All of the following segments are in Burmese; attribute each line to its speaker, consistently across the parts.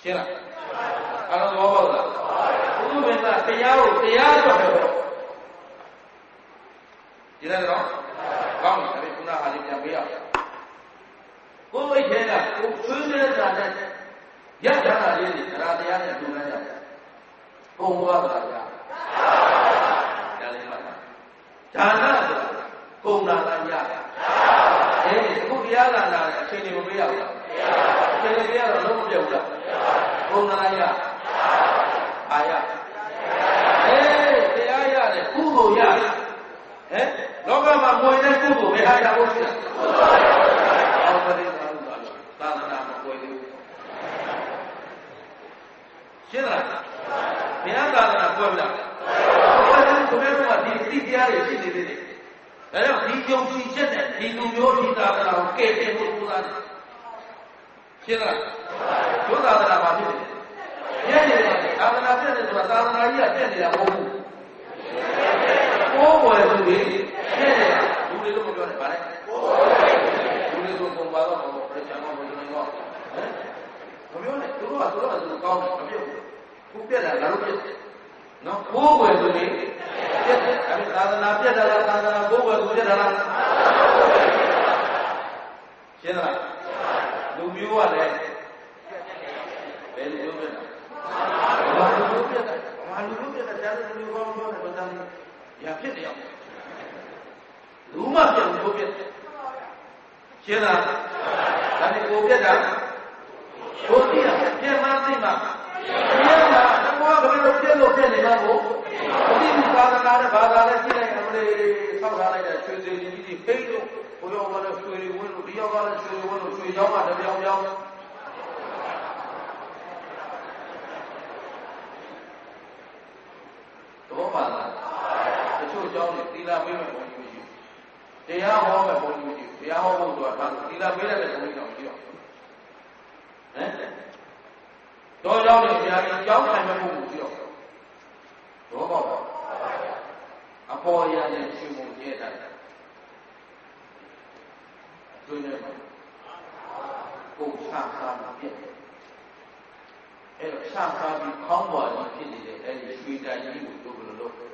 Speaker 1: ရှင်းလားအဲ့တော့သဘောပေါက်လားဘုသူမင်းသားတရားကိုတရားတော့ပဲဒီနေ့တော့ကောင်းတယ်ခုနဟာလေးပြန်ပေးရကိုယ်ဝိတ်ထဲကကိုယ်ဆွေးနွေးတာနဲ့ရထားတာလေးတွေတရားနဲ့တူနေကြတယ်ဘုံဘဝကကြာဒါလေးမှဒါနဆိုတာပုံနာတာရအခုတရားလာတာအချိန်တွေမပေးရဘူးအချိန်တွေပေးရတော့လုံးမပြတ်ဘူးလားပုံနာရအာရတရားရတယ်ကုသိုလ်ရတယ်လောကမှာမွေတဲ့ကုသိုလ်ပဲအားရဖို့ရှိတယ်အော်ပရိသတ်သာသနာမပွေဘူးရှင်းလားဘုရားသာသနာပွေလားဘုရားကဘယ်လိုမှဒီတရားတွေရှိနေသေးတယ်ဒါကြောင့်ဒီကြုံကြည်ချက်နဲ့ဒီလူမျိုးဒီသာသနာကိုကဲ့တင်ဖို့ပူဇော်တယ်ရှင်းလားဒုသာသနာမှာဖြစ်တယ်ပြည့်နေတယ်သာသနာပြည့်တယ်ဆိုတာသာသနာကြီးကပြည့်နေတာမဟုတ်ဘူးကိုယ်ဝယ်သူတွေပြည့်နေတာလူတွေတော့မပြောနဲ့ဗါလဲလူတွေဆိုပုံပါတော့ပြည့်ချင်တော့မပြောနဲ့တော့မပြောနဲ့သူတို့ကကောင်းတယ်မပြုတ်ဘူးခုပြက်တာငါတို့ပြက်နော်ကိုယ်ဝယ်သူတွေပြက်တယ်အဲဒီသာသနာပြက်တာလားသာသနာကိုယ်ဝယ်သူပြက်တာလားရှင်းလားလူမျိုးကလည်းဘယ်လိုပြောပြတာဘာလို့ပြက်တာဘာလို့ပြက်တာတရားလူမျိုးကောင်းပြောတယ်ဗဒံရဖြစ်တယ်လူမပြက်ဘူးပြက်ရှင်းလားဒါနဲ့ကိုပြက်တာကိုသိရပြက်မှသိမှာပြက်တာတော့ဘယ်လိုပြက်လို့ပြက်နေမှာကိုအတိအသာသာနဲ့ဘာသာနဲ့ပြလိုက်တယ်မလေးဆောက်ထားလိုက်တဲ့ရွှေစင်ကြီးကြီးဖိတ်လို့ဘုရားကလည်းရွှေဝင်းလို့ဒီယောက်ကလည်းရွှေဝင်းလို့ရွှေကြောင်းကတပြောင်းပြောင်းတော့ပါလားတချို့ကြောင်းတွေသီလပေးမဲ့ဘုံကြီးမရှိတရားဟောမဲ့ဘုံကြီးမရှိတရားဟောဖို့ဆိုတာဒါသီလပေးတဲ့ဘုံကြီးတော့မရှိတော့တော့ကြောင်းတွေဘုရားကြီးကြောင်းနိုင်မဲ့ဘုံမရှိတော့တော့ပေါ့အပေါ်ရတဲ့ရှင်မုံကျဲတာတွင်းနေမှာကိုချစားမှာပြည့်အဲ့တော့ချစားပြီးခေါင်းပေါ်ကြီးဖြစ်နေတဲ့အဲ့ဒီရွှေတန်ကြီးကိုတို့ဘယ်လိုလုပ်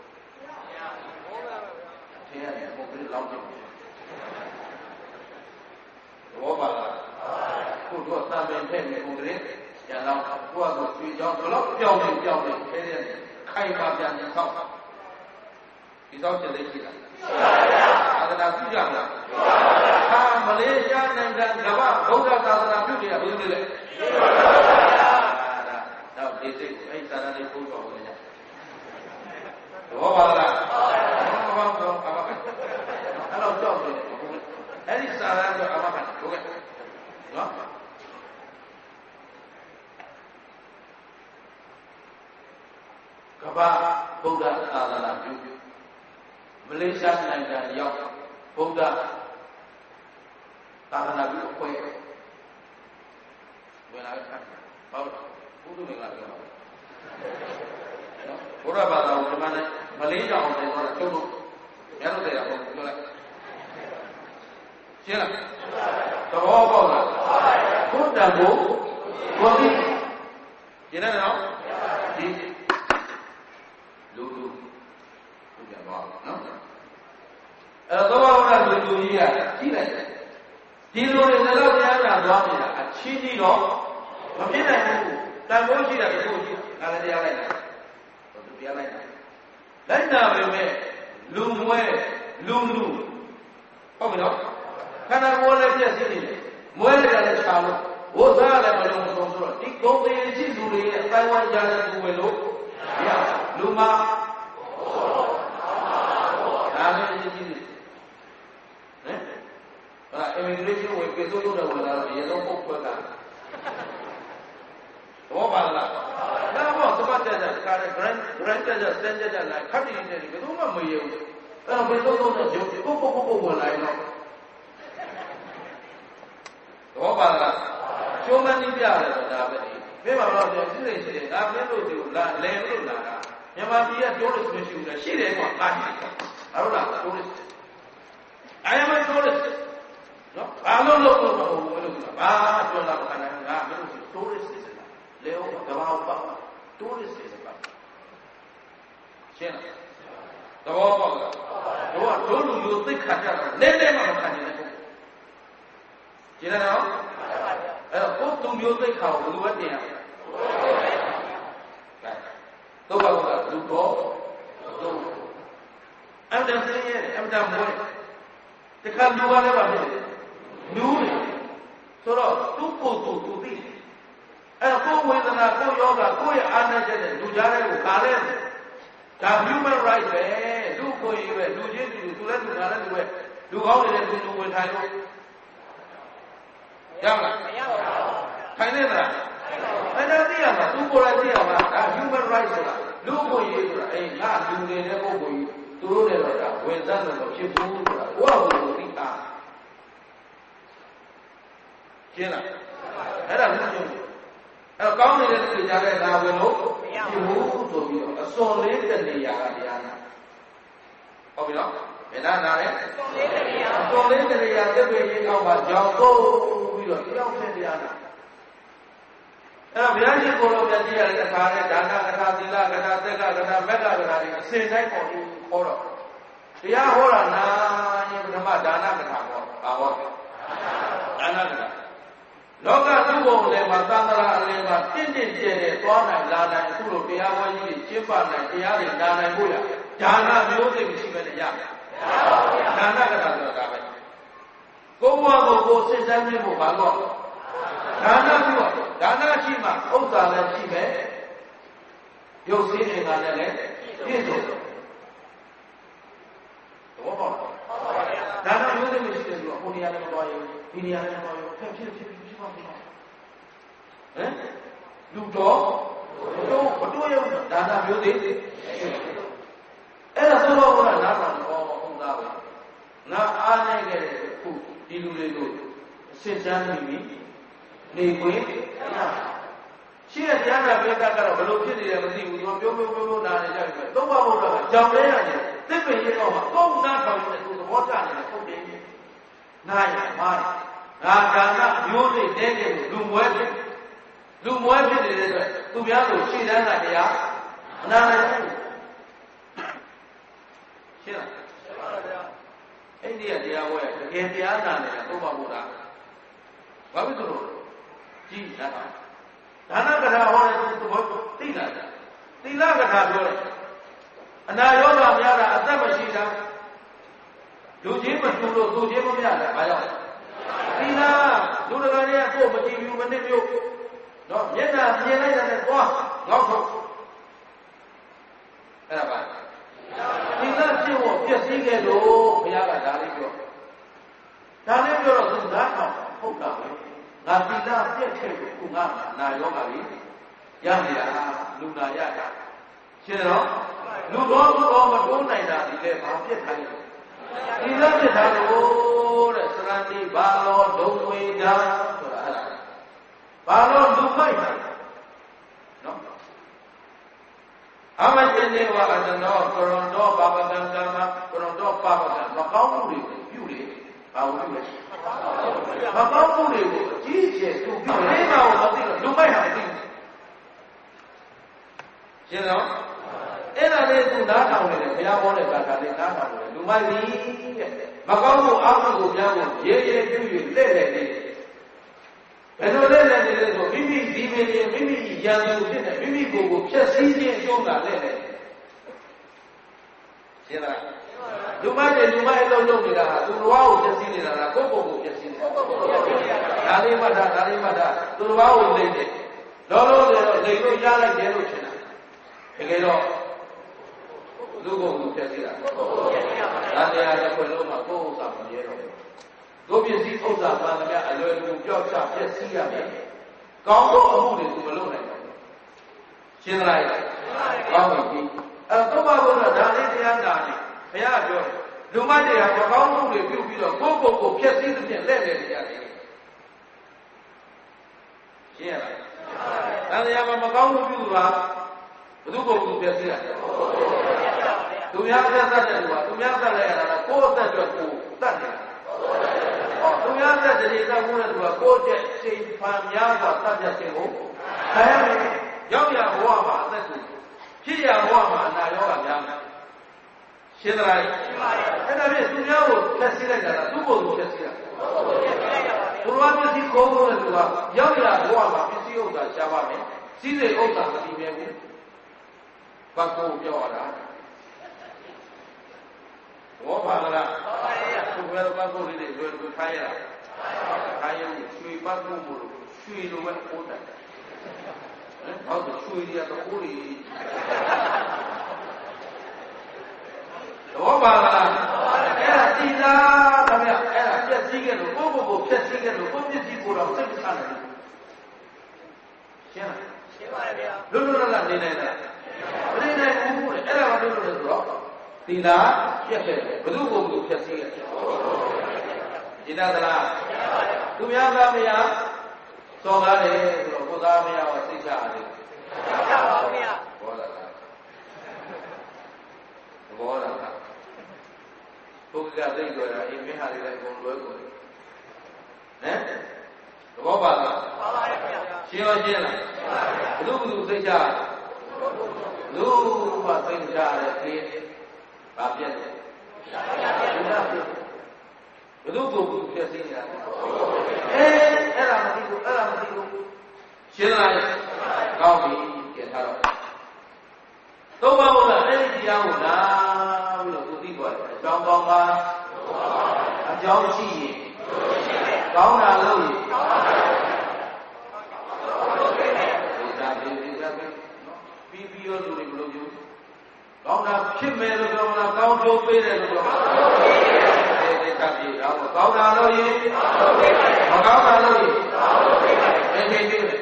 Speaker 1: ထဲရတယ်ပုံပြီးလောက်တယ်ဘောပါလားကိုတို့သာမန်ထက်နေပုံကလေးကျန်တော့ကိုကရွှေကြောင်းဘယ်လောက်ပြောင်းနေခဲတဲ့ခိုင်ပါပြန်နေဆောက်ဒီတော့ကျလေးရှိတာသာသနာပြုကြမလားဟာမလေးရှားနိုင်ငံကမ္ဘာဗုဒ္ဓသာသနာပြုကြရဘယ်လိုလဲတော့ဒီစိတ်အဲ့သာသနာကိုပို့တော်တယ်တော့ပါလားဘာတော့အမကအဲ့တော့ကြောက်တယ်အဲ့ဒီသာသနာကအမကဟုတ်ကဲ့နော်ကမ္ဘာဗုဒ္ဓသာသနာပြုမလေးရှားနိုင်ငံရောက်ဗုဒ္ဓသာသနာပြုအဖွဲ့ဝင်လာခဲ့ဟုတ်ဘုဒ္ဓမင်္ဂလာပြောနော်ဘုရားဘာသာကိုဒီမှာမလေးရှားအောင်တယ်ဆိုတာကျုပ်တို့ရတော့တယ်ဟုတ်ပြောလိုက်ရှင်းလားသဘောပေါက်လားဘုဒ္ဓကိုကိုပြီးရှင်းတယ်နော်ဒီလူပြန်သွားနော်အဲ့တော့သောဘုရားလူကြီးကကြီးလိုက်တယ်ဒီလိုတွေလည်းတရားနာသွားနေတာအချင်းကြီးတော့မဖြစ်နိုင်ဘူးတန်ဖိုးရှိတာတခုရှိငါလည်းတရားလိုက်တာသူတရားလိုက်တာလိုက်တာပဲမဲ့လူမွဲလူဟုတ်ပြီနော်ခန္ဓာကိုယ်လည်းပြည့်စည်နေတယ်မွဲလည်းလည်းချာလို့ဝိဇ္ဇာလည်းမလုံးစုံဆိုတော့ဒီဂုဏ်သေးရှိသူတွေရဲ့အတိုင်းဝိုင်းကြတဲ့သူပဲလို့ရလူမဒါလည်းကြီးကြီးimmigration ဝင်ပြေစိုးလို့တော့ဝင်လာတော့ရေလုံးပုတ်ခွက်တာဘောပါလားဒါပေါ့သပတ်တက်ကား grand တက်စတန်တက်လိုက်ခတ်တည်နေတယ်ဘယ်သူမှမရဘူးအဲ့တော့ဘယ်စိုးတော့ရုပ်ပုတ်ဝင်လာရင်တော့ဘောပါလားကျိုးမန်းကြီးပြရတယ်ဒါပဲဒီမိမတော့ပြောစိတ်ရှိတယ်ဒါမင်းတို့ဒီလာလဲလို့လာတာမြန်မာပြည်ကတိုးလို့မရှိဘူးလေရှိတယ်ကွာအားရှိတယ်ဟုတ်လားတိုးလို့I am a tourist နော်ဘာလို့လို့မဟုတ်ဘူးလို့ဆိုတာဘာမှပြောတာမခံနိုင်ဘူးငါမင်းတို့ tourist စစ်စစ်လေဦးဘောပေါက်လားတို့လူမျိုးသိခါကြတာနဲ့မှမခံနိုင်ဘူးကျင်းတယ်နော်အဲ့တော့ကိုယ်သူမျိုးသိခါကိုဘယ်လိုပဲတင်ရလဲတော့ဘာကလူတော့တို့အမှန်တည်းရဲ့အမှန်တည်းမဟုတ်တခါလူကလည်းပါဖြစ်တယ်လူတွေဆိုတော့သူ့ကိုယ်သူသိတယ်အဲ့တော့ကိုယ်ဝေဒနာကိုယ်ယောဂကိုယ့်ရဲ့အာဏာချက်နဲ့လူကြားတဲ့ကိုကားလဲဒါ human right ပဲလူကိုယ်ကြီးပဲလူချင်းတူသူလည်းသူငါလည်းသူပဲလူကောင်းနေတဲ့လူဝင်ထိုင်လို့ရမလားမရပါဘူးထိုင်နေသလားအဲ့ဒါသိရမှာသူကိုယ်လည်းသိရမှာဒါ human right ဆိုတာလူကိုယ်ကြီးဆိုတာအေးငါလူနေတဲ့ပုဂ္ဂိုလ်ကြီးသူတို့လည်းတော့ဒါဝင်စားတယ်လို့ဖြစ်ဘူးဆိုတာကိုယ့်ဟာကိုယ်သိတာရှင်းလားအဲ့ဒါလူချင်းအဲ့ကောင်းနေတဲ့သူကြားတဲ့ဒါဝင်လို့မရဘူးဆိုပြီးတော့အစွန်လေးတဲ့နေရာကတရားနာဟုတ်ပြီနော်ဘယ်နာနာလဲအစွန်လေးတဲ့နေရာသက်ပေရေးအောင်ပါကြောင်းကိုပြီးတော့တယောက်နဲ့တရားနာအဲ့တော့ဘုရားရှင်ကိုယ်တော်မြတ်ကြီးရတဲ့အခါနဲ့ဒါနကထာသီလကထာသက်ကကထာမက်ကကထာတွေအစဉ်တိုင်းပေါ်ပြီးဟောတော့တရားဟောတာနာရင်ပထမဒါနကထာဟောပါဟောဒါနကထာလောကသူ့ဘုံလည်းမှာသံဃာအလယ်မှာတင့်တင့်ကျဲတဲ့သွားနိုင်လာနိုင်အခုလိုတရားဝဲကြီးတွေကျင့်ပနိုင်တရားတွေနာနိုင်ဖို့ရဒါနမျိုးစိတ်မရှိပဲနဲ့ရမယ်ဒါနကထာဆိုတာဒါပဲကိုယ်ဘဝကိုကိုယ်စစ်စမ်းခြင်းဖို့ဘာလို့ဒါနပြုတော့ဒါနရှိမှဥစ္စာလည်းရှိမယ်ရုပ်စည်းအင်္ဂါနဲ့လည်းပြည့်စုံသဘောပေါက်လားဒါနမျိုးစိတ်မရှိတယ်ဆိုတော့ဟိုနေရာလည်းမသွားရဘူးဒီနေရာလည်းမသွားရဘူးဖြစ်ဟမ်လူတော်ဘတို့ရုံဒါနမျိုးသေးအဲ့ဒါဆိုတော့ဘုရားနားမှာတော့ဟုတ်သားပဲငါအားနေခဲ့တဲ့ခုဒီလူတွေကိုစစ်စမ်းပြီးနေခွင့်ရှိတဲ့တရားနာပိဋကကတော့ဘလို့ဖြစ်နေတယ်မသိဘူးသူပြောနာနေကြတယ်သုံးပါဘုရားကကြောင်လဲရတယ်သစ်ပင်ရေတော့မှာပုံနာထောင်နေတဲ့သူသဘောကျနေတဲ့ပုံတင်နာရမှာငါဒါနမျိုးစိတ်တဲတဲ့လူမွဲဖြစ်နေတဲ့အတွက်သူများကိုရှင်းတန်းတာတရားမနာနိုင်ဘူးရှင်းလားအဲ့ဒီတရားဝဲတကယ်တရားနာနေတာသုံးပါဘုရားဘာဖြစ်လို့ကြည်လာတာဒါနကထာဟောတဲ့သဘောသိလာတာသီလကထာပြောတယ်အနာရောဂါများတာအသက်မရှိတာလူချင်းမတူလို့သူချင်းမမြတာဘာကြောင့်သီလလူတကာတွေကကိုယ်မကြည့်ဘူးမနစ်မျိုးနော်မျက်နှာမြင်လိုက်တာနဲ့သွားငေါ့ထုတ်အဲ့ဒါပါသီလပြည့်ဝပြည့်စည်ခဲ့လို့ဘုရားကဒါလေးပြောတော့သူနားထောင်ဟုတ်တာပဲငါသီလပြည့်ခဲ့ခုငါနာယောဂါကြီးရနေတာလူနာရတာရှင်းတော့လူတော်မတိုးနိုင်တာဒီလေဘာဖြစ်ခိုင်းလဲသီလပြည့်တာလို့တဲ့သရဏိဘာလောဒုံဝေဒာဆိုတာအဲ့ဒါဘာလို့လူမိုက်တာနော်အမတေနေဝအတနောကရွန်တော်ပါပကံကမ္မကရွန်တော်ပါပကံမကောင်းမှုတွေပြုလေဘာလို့ပြုလဲမကောင်းမှုတွေကိုအကြီးအကျယ်သူပြုနေမှာကိုမသိတော့လူမိုက်တာမသိဘူးရှင်းတော့အဲ့ဒါလေးသူနားထောင်နေတယ်ဘုရားဟောတဲ့ဘာသာလေးနားထောင်နေတယ်လူမိုက်ပြီတဲ့မကောင်းမှုအမှုကိုများကိုရေးပြု၍လက်လက်လေးဘယ်လိုလဲလဲဆိုမိမိဒီမင်းမိမိရန်သူဖြစ်တဲ့မိမိကိုယ်ကိုဖျက်ဆီးခြင်းအကျိုးကလည်းလေရှင်းလားလူမိုက်အလုံးလုံးနေတာဟာသူတော်ကိုဖျက်ဆီးနေတာလားကိုယ့်ကိုယ်ကိုဖျက်ဆီးနေတာဒါလေးမှတ်တာသူတော်ကိုလိမ့်တယ်လောလောဆယ်တော့လိမ့်လို့ရလိုက်တယ်လို့ထင်တာတကယ်တော့လူကိုယ်ကိုဖျက်ဆီးတာဒါတရားတစ်ခုလုံးမှာကိုယ့်ဥစ္စာမရဲတော့တို့ပစ္စည်းဥစ္စာမှန်သမျှအလွယ်တကူကြောက်ချပျက်စီးရမယ်။ကောင်းသောအမှုတွေကိုမလုပ်နိုင်ဘူး။ရှင်းလိုက်။ကောင်းပြီ။သုံးပါးဘုရားဒါလေးတရားနာနေဘုရားပြောလူမတရားမကောင်းမှုတွေပြုပြီးတော့ကိုယ့်ကိုယ်ဖျက်ဆီးသဖြင့်လက်တယ်တရားတွေ။ရှင်းရလား။ဒါတရားမှာမကောင်းမှုပြုတာဘယ်သူကိုယ်ကိုဖျက်ဆီးရလဲ။သူများအသက်သက်တယ်လို့သူများသက်လိုက်ရတာကိုယ့်အသက်အတွက်ကိုတတ်တယ်။သူများသက်တည်းသတ်ဖို့လည်းသူကကိုယ့်တဲ့ချိန်ဖန်များစွာတတ်ပြခြင်းကိုခံရမယ်။ရောက်ရဘဝမှာအသက်ကိုဖြစ်ရဘဝမှာအနာရောဂါများမယ်။ရှင်းသလားအဲ့ဒါဖြင့်သူများကိုဖြတ်စည်းလိုက်တာသူ့ကိုယ်ကိုဖြတ်စည်းတာဘုရားပစ္စည်းခိုးဖို့လည်းသူကရောက်လာဘဝမှာပစ္စည်းဥစ္စာရှားပါမယ်စီးစိမ်ဥစ္စာမတည်မြဲဘူးဘတ်ကိုပြောရတာဘောပါလားသူကလည်းဘတ်ကိုလေးတွေလွယ်လွယ်ခိုင်းရတာခိုင်းရင်ရွှေဘတ်ကိုမလို့ရွှေလိုပဲပို့တယ်ဟောသူရွှေရတော့ကိုလေးဘောပါလားအဲ့ဒါတိလားခင်ဗျအဲ့ဒါပြည့်စည်ခဲ့လို့ကိုဖြည့်စည်ခဲ့လို့ကိုပြည့်စည်ကိုတော့စိတ်မချနိုင်ဘူးရှင်းလားရှင်းပါတယ်ဗျာလွတ်လွတ်လပ်လပ်နေနိုင်တာမနေနိုင်ဘူးလေအဲ့ဒါကလွတ်လွတ်လပ်ဆိုတော့တိလားပြည့်ခဲ့ဘယ်သူကိုဖြည့်စည်ခဲ့ဒီနာသလားသူများသားမယားစော်ကားတယ်ဆိုတော့ကိုသားမယားကစိတ်ချရတယ်ချပါဘူးဗျာဘောလားဘောလားဘုရားသိကြတာအိမ်မင်းဟာတွေလည်းအကုန်လွဲကုန်တယ်ဟမ်သဘောပါလားပါပါတယ်ဗျာရှင်းရောရှင်းလားဘုသူသိကြလူမှသိကြတယ်ဒီဘာပြည့်တယ်ဘုသူကိုပြည့်စည်နေတာအဲ့ဒါမသိဘူးရှင်းလားကောင်းပြီကြည့်ထားတော့သုံးပါးဘုရားအဲ့ဒီတရားကိုလာပြီးတော့သူသိသွားတယ်အကြောင်းကောင်းပါအကြောင်းရှိရင်ကောင်းတာလို့ပြီးရောသူတွေမလို့ယူကောင်းတာဖြစ်မယ်လို့ပြောတာကောင်းကျိုးပေးတယ်လို့ပြောတယ်တတ်ပြီတော့ကောင်းတာလို့ရင်မကောင်းတာလို့ရင်ချိန်ပေးတယ်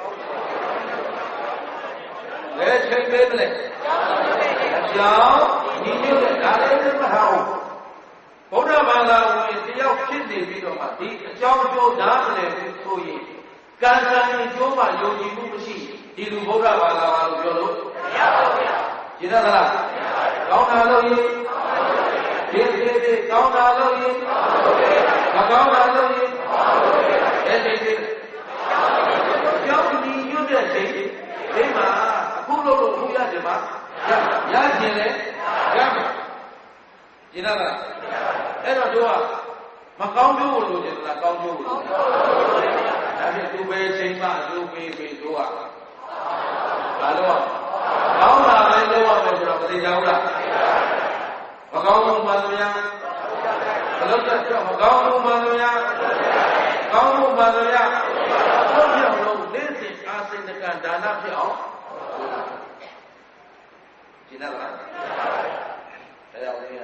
Speaker 1: လဲချိန်ပေးတယ်အကြောင်းဒီလိုနဲ့ဒါလည်းမဟုတ်ဘုရားဘာသာဝင်တယောက်ဖြစ်နေပြီးတော့မှဒီအကြောင်းကျိုးနားမလည်ဘူးဆိုရင်ကံကံရင်ကျိုးမှယုံကြည်မှုမရှိဒီလူဘုရားဘာသာပါလို့ပြောလို့မရပါဘူးဗျာရှင်းသလားကောင်းတာလို့ရင်ဒီကောင်းတာလို့ရင်မကောင်းတာလို့ရင်အဲ့ဒီကြောင့်ဒီညွတ်တဲ့စိတ်ဒီမှာအခုလို့ဘုရားဒီမှာရခြင်းလေရမှာရှင်းသလားအဲ့တော့တို့ကမကောင်းကျိုးကိုလိုချင်လားကောင်းကျိုးကိုလိုချင်ဒါဖြင့်သူပဲချိန်မှအကျိုးပေးပြီးတို့ကဘာလို့ကောင်းတာပဲလုပ်ရမယ်ဆိုတော့မသိကြဘူးလားမကောင်းဘူးမှန်လို့ရမလုပ်တတ်တော့မကောင်းဘူးမှန်လို့ရကောင်းဘူးမှန်လို့ရဘုရားလုံးနေ့စဉ်အာစိဏကဒါနဖြစ်အောင်ရှင်းလားအဲ့ဒါဝင်ရ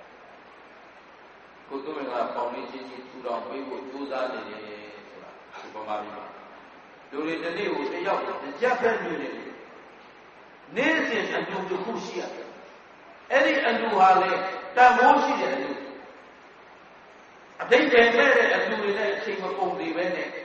Speaker 1: ကိုသူမင်္ဂလာပေါင်းလေးချင်းထူထောင်ပေးဖို့ကြိုးစားနေတယ်ဆိုတာဒီပေါ်မှာပြီးလူတွေတနေ့ကိုတယောက်ရက်ဖက်နေတယ်နေ့စဉ်အတူတစ်ခုရှိရတယ်အဲ့ဒီအတူဟာလေတန်ဖိုးရှိတယ်အတူအတိတ်တည်းမဲ့တဲ့အတူတွေနဲ့အချိန်မကုန်သေးပဲနဲ့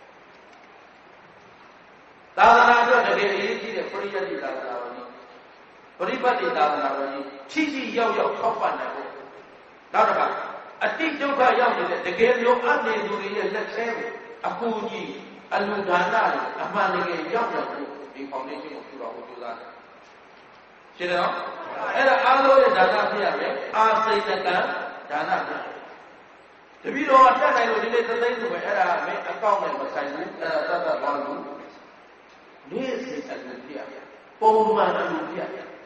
Speaker 1: သာသနာ့အတွက်တကယ်အရေးကြီးတဲ့ပရိယတ်တိသာသနာတော်ကြီးပရိပတ်တိသာသနာတော်ကြီးချိရောက်ထောက်ပံ့နိုင်ဖို့နောက်တစ်ခါအတိတ်ဒုက္ခရောက်နေတဲ့တကယ်မျိုးအနေသူတွေရဲ့လက်ထဲကိုအကူကြီးအလူဒါနတွေအမှန်တကယ်ရောက်တဲ့ဒီဖောင်ဒေးရှင်းကိုထူထောင်ဖို့ကြိုးစားတယ်ရှင်းတယ်နော်အဲ့ဒါအားလုံးရဲ့ဒါနဖြစ်ရမယ်အာစိတ်တကံဒါနဖြစ်တပည့်တော်ကတက်နိုင်လို့ဒီနေ့သသိန်းဆိုပဲအဲ့ဒါမင်းအကောင့်နဲ့မဆိုင်ဘူးအဲ့ဒါသတ်သွားလို့နေ့စဉ်အလူဖြစ်ရပုံမှန်အလူဖြစ်ရ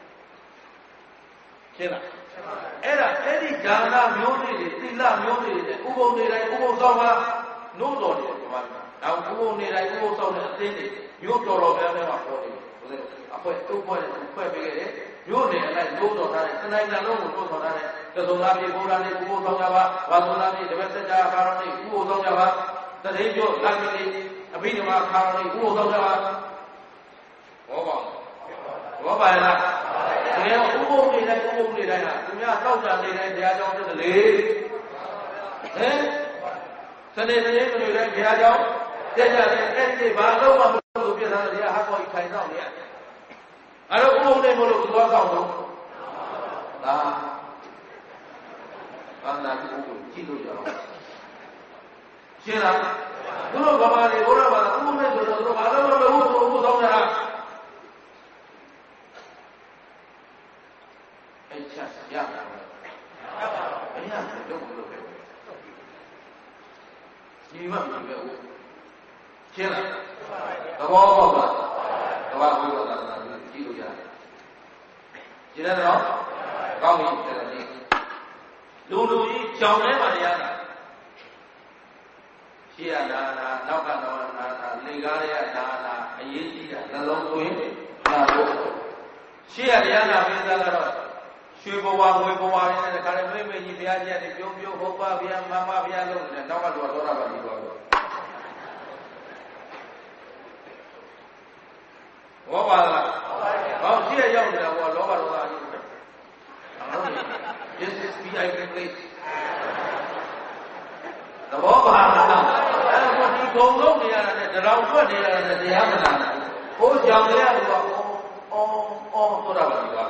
Speaker 1: ရှင်းလားအဲ့ဒီဒါနမျိုးတွေသီလမျိုးတွေနဲ့ဥပုံနေတိုင်းဥပုံဆောင်ပါနို့တော်တယ်ဒီမှာနောက်ဥပုံနေတိုင်းဥပုံဆောင်တဲ့အသိတွေမျိုးတော်များများမှာပေါ်နေတယ်အဖွဲ့တုပ်ဖွဲ့ပေးခဲ့တယ်မျိုးနေအလိုက်နို့တော်ထားတဲ့တနိုင်ငံလုံးကိုနို့တော်ထားတဲ့သဇုံသားပြေဘုရားနေဥပုံဆောင်ကြပါဝါသုသားပြေတပည့်စကြာခါတော်နေဥပုံဆောင်ကြပါတတိယကျိုးလာမီနေအဘိဓမ္မာခါတော်နေဥပုံဆောင်ကြပါဘောပါလားတကယ်ဥပုံနေတိုင်းဟာသူများတောက်ကြနေတိုင်းဘုရားကျောင်းတက်တယ်လေဟမ်စနေနေ့ကလေးတိုင်းဘုရားကျောင်းတက်ကြတယ်အဲ့ဒီဘာလို့မှမလုပ်ပြထားတယ်ဟာပေါ်ခိုင်တော့နေရအဲ့တော့ဥပုံနေမလို့သွားဆောင်တော့ဒါဘာသာကိုကြည့်လို့ရအောင်ရှင်းလားသူတို့ဘာသာတွေဘုရားဘာသာဥပုံနေဆိုတော့သူတို့ဘာလို့မလုပ်ဘူးဆိုဥဆောင်ကြတာအဲ့ချက်ရဒီမှမကြည့်ပဲဟုတ်ရှင်းလားသဘောပေါက်လားကဘာဘုရားသာသနာ့ကြည့်လို့ရတယ်ရှင်းတယ်နော်ကောင်းပြီအဲ့ဒါကြည့်လူကြီးကြောင်ထဲမှာတရားတာရှေ့ရနာနောက်ကတော့နာလေကားရဲ့နာအရေးကြီးတာနှလုံးသွင်းနာဖို့ရှေ့ရတရားနာပိဿကတော့ရွှေဘဝငွေဘဝနဲ့တခါလေမိမကြီးဘုရားကြီးကပြုံးဟုတ်ပါဗျာမမဘုရားလုံးနဲ့နောက်ကတော့သောတာပန်ဒီတော့ဘောပါလားဟောရှေ့ရရောက်နေတာဘောလောဘဒေါသအကြီးပဲThis is VIP place သဘောပါလားအဲ့တော့ဒီဂုံလုံးနေရတာနဲ့တောင်ထွက်နေရတာနဲ့တရားမနာဘူးဟိုးကြောင်ရရတော့အော်သောတာပန်ဒီတော့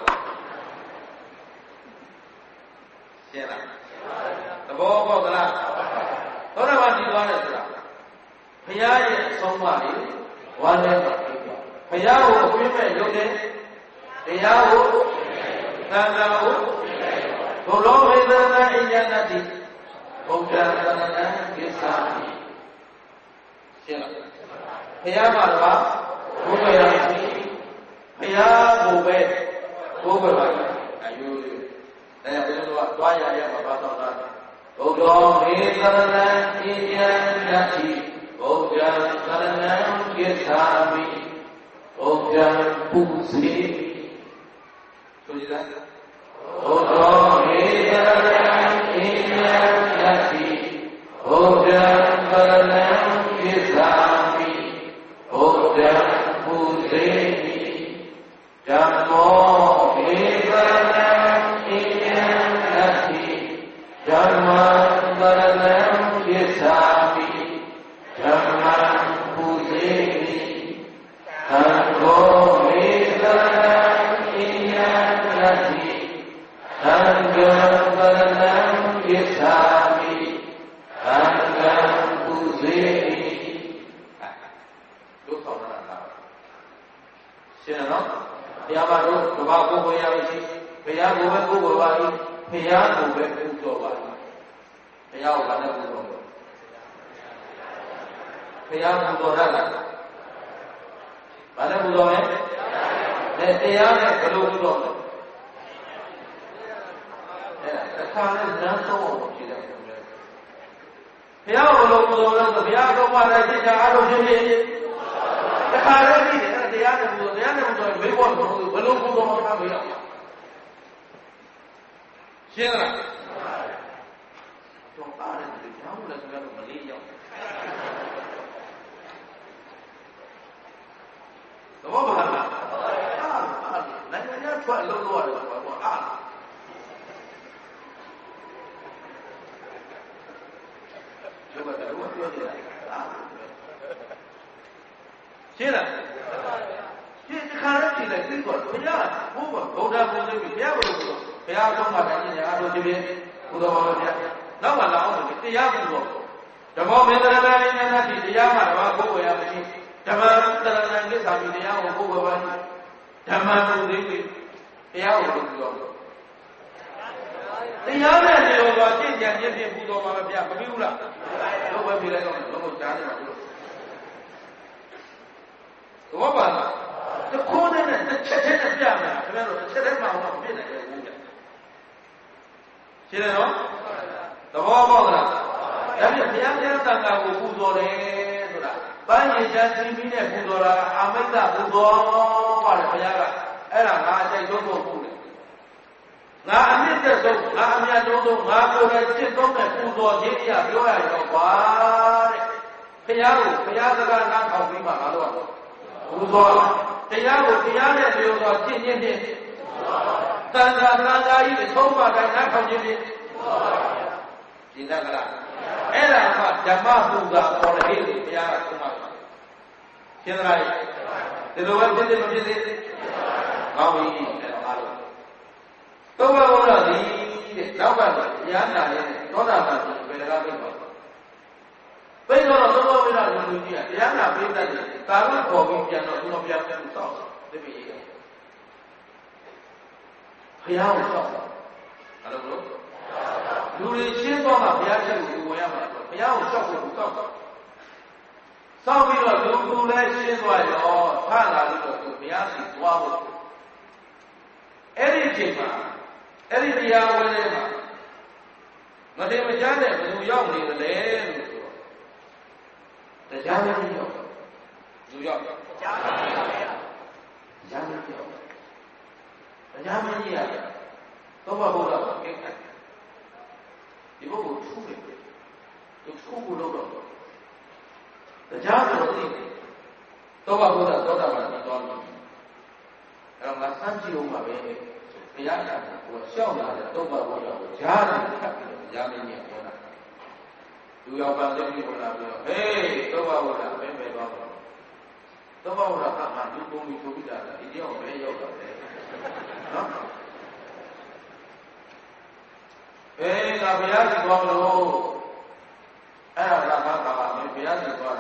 Speaker 1: ရှင်းလားသဘောပေါက်သလားသောတာပန်ဒီသွားတယ်ဆိုတာဘုရားရဲ့အဆုံးအမလေးဝါလဲပါဘုရားကိုအပြည့်မဲ့ယုံတယ်တရားကိုသံဃာကိုဘုလောဝေဒနာအိဉ္ဇဏတိဘုရားသရဏံကိစ္ဆာမိရှင်းလားဘုရားမှာတော့ဘုရားရှိဘုရားကိုပဲဘုရားပါအယူတရားဘယ်လိုသွားရမှာပါတော့တာဘုရောဝေဒနာအိဉ္ဇဏတိဘုရားသရဏံကိစ္ဆာမိဘုရားပူဇေဆိုကြလားဘုရောဝေဒနာအိဉ္ဇဏတိဘုရားသရဏံကိစ္ဆာမိဘုရားပူဇေမိဓမ္မောဝေဒနာအိဉ္ဇဏတိဓမ္မံသရဏံကိစ္ဆာမိဓမ္မံပူဇေမိသံဃောဝေဒနာအိဉ္ဇဏတိသံဃံသရဏံကိစ္ဆာမိသံဃံပူဇေမိတို့ဆောင်ရတာရှင်းနော်ဘုရားဘာလို့ကဘာကိုယ်ရရှိဘုရားကိုပဲကိုယ်ပါ၏ဘုရားကိုပဲပူဇော်ပါ၏ဘုရားကိုဘာနဲ့ပူဇော်လဲဘုရားပူဇော်ရတာဘာနဲ့ပူဇော်လဲတရားနဲ့ဘယ်လိုပူဇော်လဲအခါနဲ့နန်းဆုံးအောင်ကြည့်တယ်ဘုရားဘုလိုပူဇော်လို့ဘုရားတော့ပါတဲ့စိတ်အားလုံးဖြစ်ဖြစ်အခါနဲ့ကြည့်တယ်တရားနဲ့ပူဇော်တရားနဲ့ပူဇော်မေးဖို့ဘယ်လိုပူဇော်မှာမရရှင်းလားတော့အားတယ်ဒီကြောင့်လည်းဆိုတော့မလေးရောက်သဘောပါလားနိုင်ငံထွက်လို့ရတယ်ဆိုတော့အားဘယ်မှာတော့ပြောနေတာရှင်းလားရှင်းခါရကြည့်လိုက်သိတော့ဘုရားဘုရားဗုဒ္ဓဘုရားဘုရားဘုရားဆုံးမတိုင်းနေအားလို့ဒီပြင်ဘုရားဘာဘုရားနောက်မှလာအောင်တရားပူတော့ဓမ္မမေတ္တာနဲ့ဉာဏ်တိတရားမှာတော့ဘုရားမရှိဓမ္မတရဏံကိစ္ဆာမိတရားကိုဘုရားပါဓမ္မပူသိပြီတရားကိုပူတော့တရားနဲ့နေတော့ကြင်ကြံခြင်းဖြင့်ပူတော်မှာမပြမပြီးဘူးလားတော့ပဲပြလိုက်တော့တော့ကြားနေမှာလို့ဘောပါလားတခိုးနဲ့တစ်ချက်တည်းနဲ့ပြမယ်ခင်ဗျားတို့တစ်ချက်တည်းမှအောင်ပြနိုင်တယ်ဘူးကြရှင်းတယ်နော်သဘောပေါက်လားဒါပြဘုရားတရားသံဃာကိုပူဇော်တယ်ဆိုတာပန်းရည်ချမ်းသိပြီးနဲ့ပူဇော်တာအာမိတ်ပူဇော်ပါတယ်ဘုရားကအဲ့ဒါငါအကြိုက်ဆုံးဖို့ပူတယ်ငါအမြင့်တဲ့ဆုံးငါအမြတ်ဆုံးငါကိုယ်ရဲ့จิตသုံးတဲ့ပူဇော်ခြင်းအရာပြောရရင်တော့ဘာတဲ့ဘုရားကိုဘုရားစကားနားထောင်ပြီးမှငါတို့ကပူဇော်တရားကိုတရားနဲ့လျော်စွာကျင့်ခြင်းဖြင့်သံဃာကြီးအဆုံးပါတိုင်းနားထောင်ခြင်းဖြင့်ရှင်းတတ်ကြလားအဲ့ဒါကဓမ္မပူဇာခေါ်တယ်ဘုရားကဆုံးပါရှင်းသလားဒီလိုပဲဖြစ်မဖြစ်သေးကောင်းပြီအဲ့တော့အားလုံးသုံးဘုရားသည်တဲ့နောက်ကတရားနာရင်သောတာပန်ဘယ်တကားပြပါပိတ်တော့သုံးဘုရားလူကြီးကတရားနာပိတ်တတ်တယ်ကာလခေါ်ပြီးပြန်တော့သူတော်ပြန်ပြန်စောက်တယ်ပြည့်ရဲ့ဘုရားကိုစောက်အဲ့လိုလူတွေရှင်းသွားမှဘုရားချက်ကိုဝင်ရမှာဘုရားကိုစောက်ဖို့စောက် sau khi là tu lên xuyên ngoài đó tha là đi được tụi nhá thì qua một everything mà everything ya quên đi mà thế mà chán này mà dù dòng thì là để chán nó nhiều dù dòng chán nó nhiều chán nó nhiều tôi bảo bố là cái này thì bố thu được tôi thu đâu rồi chán nó gì tôi bảo bố là tôi đã bảo tôi rằng là sáng chiều mà về bây giờ là của sau là tôi bảo bố là chán nó giá mình nhiều hơn dù giàu bằng cái gì cũng làm được hey tôi bảo là mấy mấy bao tôi bảo là các bạn chúng tôi mình biết là đi theo mấy yêu rồi đó hey là bây giờ thì con đâu ai là các bạn bây giờ thì con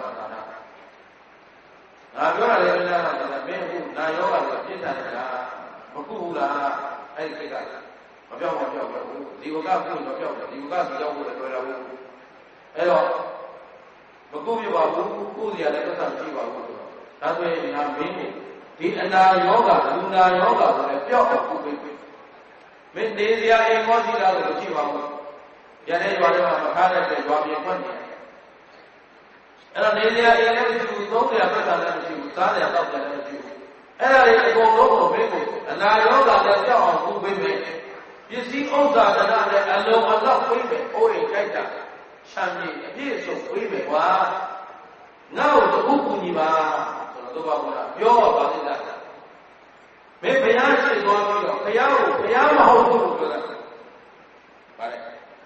Speaker 1: là nói là mấy vụ này đó là cái này là một cụ là ai cái này màပြောđi có các cụ nóပြောđi có các gì đâu rồi làအဲ့တော့မကုပြပါဘူးကုစရာလည်းသက်သာရှိပါဘူးဒါဆိုရင်ငါမင်းကိုဒီအနာယောဂလူနာယောဂကိုလည်းပျောက်အောင်ကုပေးမင်းနေစရာအိမ်မောရှိတာလို့မရှိပါဘူးရတဲ့ရွာတွေမှာမခါတဲ့ရွာပြင်ဖွင့်နေအဲ့တော့နေစရာအိမ်လည်းမရှိဘူးသုံးစရာသက်သာလည်းမရှိဘူးစားစရာတောက်စရာလည်းမရှိဘူးအဲ့ဒါတွေအကုန်လုံးကိုမင်းကိုအနာယောဂလည်းပျောက်အောင်ကုပေးမယ်ပစ္စည်းဥစ္စာတနာလည်းအလုံးအလောက်ပေးမယ်အိုးအိမ်ကြိုက်တာချမ်းမြေအပြည့်စုံဝေးမယ်ကွာငါ့ကိုတခုကူညီပါဆိုတော့ဘာလို့ပြောပါလိမ့်လားမင်းဘုရားရှိသွားပြီးတော့ဘုရားကိုဘုရားမဟုတ်ဘူးလို့ပြောတာဗါလေ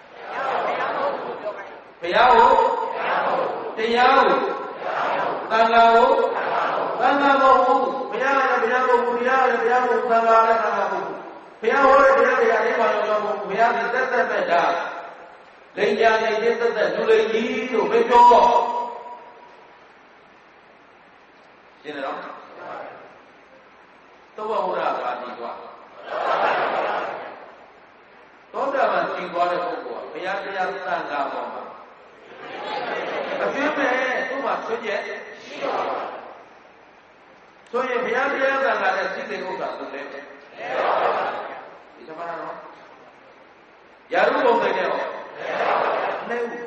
Speaker 1: ဘုရားကိုတရားကိုသံဃာကိုသံဃာမဟုတ်ဘူးဘုရားလည်းဘုရားကိုတရားလည်းဘုရားကိုသံဃာလည်းသံဃာမဟုတ်ဘူးဘုရားဟောတဲ့တရားတွေအရင်ကပြောဘုရားဒီသက်သက်ပဲဒါလိန်ညာနေတဲ့သက်သက်လူလိန်ကြီးလို့မပြောရှင်းတယ်နော်သောဘဝရပါတိကွာသောတာပန်ကြည်သွားတဲ့ပုဂ္ဂိုလ်ကဘုရားတရားသံဃာပေါ်မှာအပြည့်မဲ့သူ့မှာဆွေးကျက်ရှိပါဘူးဆိုရင်ဘုရားတရားသံဃာနဲ့စိတ်တဲ့ဥစ္စာသူလည်းဒီသမားနော်ယာရုပုံတွေနဲ့ဟောနေဘူး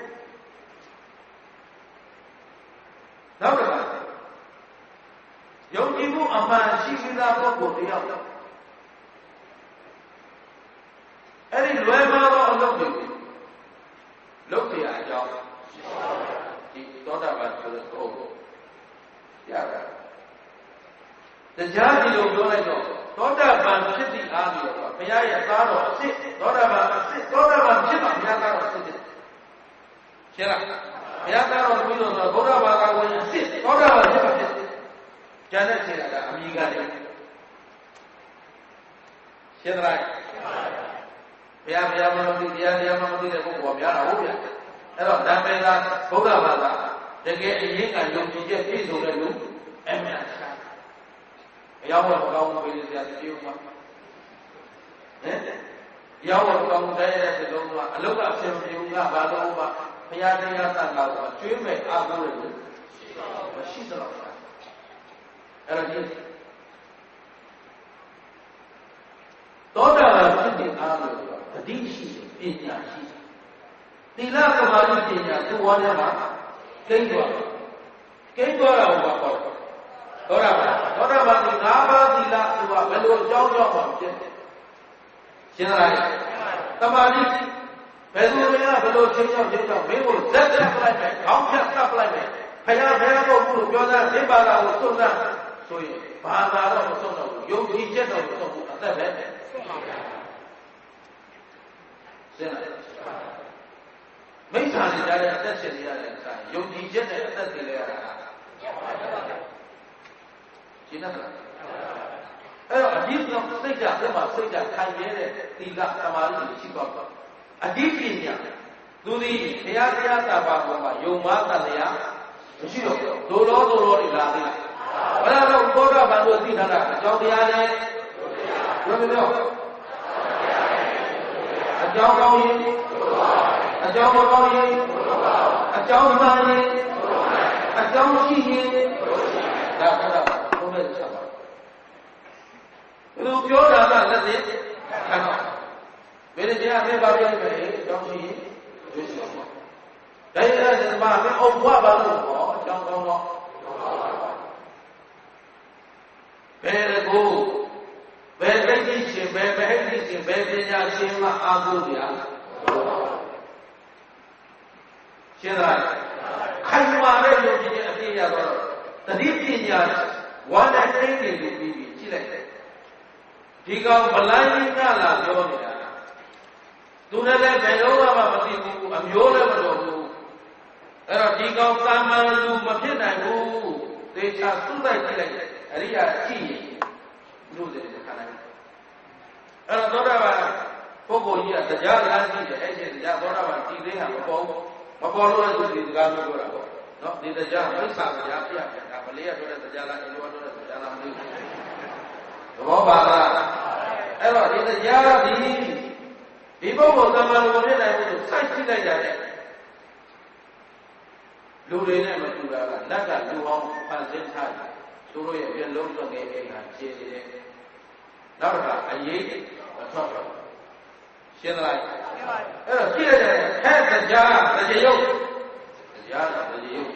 Speaker 1: နောက်တစ်ခါယုံကြည်မှုအမှန်ရှိပြီးသားပုဂ္ဂိုလ်တယောက်အဲ့ဒီလွယ်မှာတော့အလုပ်တွေလုပ်ပြရအကြောင်းဒီသောတာပန်ဆိုတဲ့ပုဂ္ဂိုလ်ရတာတရားဒီလိုပြောလိုက်တော့သောတာပန်ဖြစ်သည့်အားပြီးတော့ဘုရားရဲ့သားတော်အစ်စ်သောတာပန်အစ်စ်သောတာပန်ဖြစ်မှဘုရားသားတော်အစ်စ်ရှင်းလားဘုရားသားတော်ပြီးတော့ဘုရားဘာသာဝင်အစ်စ်သောတာပန်ဖြစ်မှဖြစ်ကျန်တဲ့ခြေတာကအမိကတည်းရှင်းလားဘုရားမလို့တရားမလို့တဲ့ပုဂ္ဂိုလ်ကများတာဟုတ်ဗျာအဲ့တော့နာမည်ကဘုရားဘာသာတကယ်အရင်ကယုံကြည်ချက်ပြည့်စုံတဲ့လူအမှန်ရှာအယောင်းဝကောင်းမှုပေးစရာတည်းဥမှာဟင်ရောက်တော့ကောင်းတဲ့တဲ့လုံးကအလုတ်ကအဆင်ပြေဘူးကဘာလို့ပါဘုရားတရားသံဃာကကျွေးမဲ့အားကိုးတယ်မရှိတော့ဘူးအဲ့ဒါကြီးသောတာပန်ဖြစ်တဲ့အားလို့အတိရှိပညာရှိသီလသမာဓိပညာသူ့ဝါထဲမှာကိန်းသွားတာကိုပါပေါ့သောတာပန်ဒီ၅ပါးသီလသူကဘယ်လိုအကြောင်းကြောင့်မှဖြစ်တယ်ရှင်းလားသမာဓိဘယ်လိုလဲဘယ်လိုချိန်ရောက်မင်းကိုဇက်တက်ပလိုက်မယ်ခေါင်းဖြတ်တက်ပလိုက်မယ်ဘုရားပုဂ္ဂိုလ်လို့ပြောတာနိဗ္ဗာန်ကိုစွန့်တာဆိုရင်ဘာသာတော့မစွန့်တော့ဘူးယုံကြည်ချက်တော့မစွန့်ဘူးအသက်ပဲရှင်းလားမိစ္ဆာတွေတဲ့အသက်ရှင်နေရတဲ့အစားယုံကြည်ချက်နဲ့အသက်ရှင်နေရတာရှင်းလားအဲ့တော့အဓိကစိတ်ဓာတ်မှာစိတ်ဓာတ်ခံရတဲ့သီလသမာဓိရှိပါဘူးအဓိပညာသူဒီဘုရားတရားတာပါပေါ်မှာယုံမှားတန်တရားမရှိတော့ဒိုလောတွေလာသေးလားဘယ်တော့ဘောဓဘာလို့သိထားတာအကြောင်းတရားလဲပြောမပြောအကြောင်းကောင်းရင်အကြောင်းမကောင်းရင်အကြောင်းမှန်ရင်အကြောင်းရှိရလူပြောတာကလက်သိခံတော့မင်းတရားအမေပါပြမယ်ကြောင်းရှိရင်ရွှေ့ရှိတော့ဒါရတဲ့သမားမင်းအုပ်ဘွားပါလို့ဟောအကြောင်းကောင်းတော့ဘယ်ကိုဘယ်သိသိရှင်ဘယ်ဟိသိရှင်ဘယ်ပညာရှင်မှအာဟုဗျာရှင်းလားခိုင်မာတဲ့လူကြီးအပြည့်ရတော့တတိပညာဝါဒတိတ်တွေပြီးကြည့်လိုက်တယ်ဒီကောင်ဗလိုင်းကြီးကလာပြောနေတာသူလည်းဘယ်တော့မှမသိဘူးအမျိုးလည်းမတော်ဘူးအဲ့တော့ဒီကောင်ကာမလူမဖြစ်နိုင်ဘူးသေချာသုတိုက်ကြည့်လိုက်အရိယာကြည့်ရင်လို့တယ်ခါလိုက်အဲ့တော့သောတာပန်ပုဂ္ဂိုလ်ကြီးကတရားလမ်းကြည့်တယ်အဲ့ဒီတရားသောတာပန်ကြည်သိတာမပေါ်လို့လည်းသူဒီစကားပြောတာပေါ့နော်ဒီတရားမိစ္ဆာတရားပြပြတာမလေးရပြောတဲ့တရားလားအလိုပြောတဲ့တရားလားမသိဘူးသဘောပါလားအဲ့တော့ဒီတရားဒီပုဂ္ဂိုလ်သမ္မာလူဖြစ်နိုင်ဘူးစိုက်ကြည့်လိုက်ရတယ်လူတွေနဲ့မတူတာကလက်ကလူအောင်ဖန်ဆင်းထားတယ်သူတို့ရဲ့မျက်လုံးသွက်တဲ့အိမ်ဟာခြေနေတယ်နောက်တစ်ခါအရေးမထွက်တော့ရှင်းသလားအဲ့တော့ကြည့်ရတယ်ဟဲ့တရားရုပ်တရားရုပ်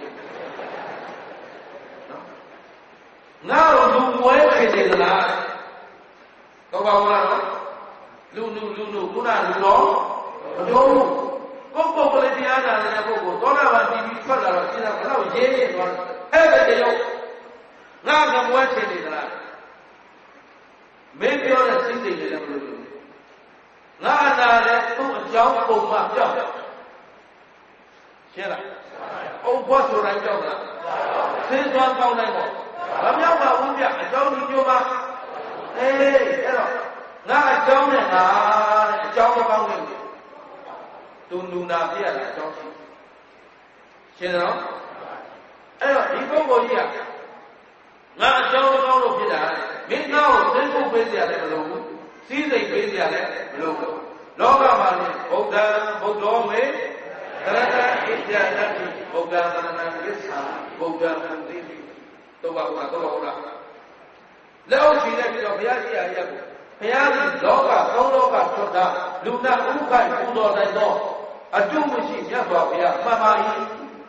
Speaker 1: နော်ငါ့ကိုလူမွဲဖြစ်နေသလားတော့ပါဘူးလားလူခုနလူတော့မပြောဘူးပုဂ္ဂိုလ်ကလေးတရားနာတဲ့ပုဂ္ဂိုလ်သောတာပန်တည်ပြီးထွက်လာတော့ရှင်းတာဘယ်တော့ရေးနေသွားလဲအဲ့ဒါရုပ်ငါကမွဲဖြစ်နေသလားမင်းပြောတဲ့စိတ်တွေလည်းမလို့ငါအနာလည်းသူ့အကြောင်းပုံမှပြောက်ရှင်းလားအုပ်ဖို့ဆိုတိုင်းပြောက်လားသင်္သွားကောင်းတိုင်းပေါ့မပြောက်ပါဘူးဗျအကြောင်းဒီပြောပါအဲ့တော့ငါအကြောင်းနဲ့ငါအကြောင်းမကောင်းဘူးသူလူနာပြရတာအကြောင်းရှိရှင်းတော့အဲ့တော့ဒီပုဂ္ဂိုလ်ကြီးကငါအကြောင်းမကောင်းလို့ဖြစ်တာမင်းသားကိုသိဖို့ပေးစရာလည်းမလိုဘူးစီးစိမ်ပေးစရာလည်းမလိုဘူးလောကမှာလည်းဗုဒ္ဓမေတရတဣစ္ဆယတ္တိဗုဒ္ဓသရဏံဝိသံဗုဒ္ဓံသိတိတော့ပါဘူးလားလက်အောက်ရှိတဲ့ပြီးတော့ဘုရားရှိရာရက်ကိုဘုရားကြီးလောကသုံးလောကထွက်တာလူနာဥက္ခိုင်ပူတော်တိုင်းတော့အတုမရှိမြတ်စွာဘုရားမှန်ပါ၏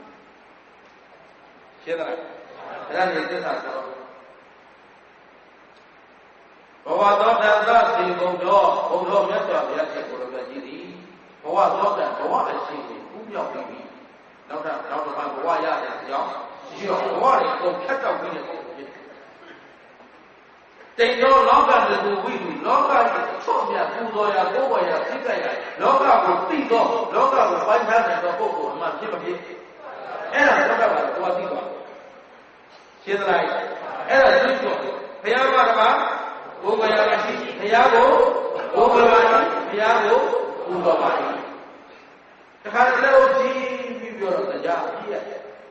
Speaker 1: ရှင်းလားအဲ့ဒါနေသစ္စာဆိုဘဝသောတန်သာစီဘုံတော်မြတ်စွာဘုရားရှိခိုးတော်ကြီးသည်ဘဝသောတန်ဘဝအရှိကိုဥပြောက်ပြီးပြီနောက်တစ်ခါဘဝရတဲ့အကြောင်းရှိတော့ဘဝတွေကုန်ဖြတ်တောက်ပြီးတဲ့ပုံဖြစ်တိမ်တော်လောကလူဝိတုလောကကြီးချော့မြတ်ပူတော်ရာကိုယ်ပေါ်ရာသိကြရလောကကိုသိတော့လောကကိုပိုင်းခြားနိုင်သောပုဂ္ဂိုလ်အမှဖြစ်မဖြစ်အဲ့ဒါသောတာပန်ကိုသိသွားရှင်းသလားအဲ့ဒါသိတော့ဘုရားကတပါဘုရားမရှိဘုရားကိုဘုရားရှိဘုရားကိုဘုရားရှိတခါတည်းလို့ကြည့်ပြီးပြောတော့တရားကြည့်ရ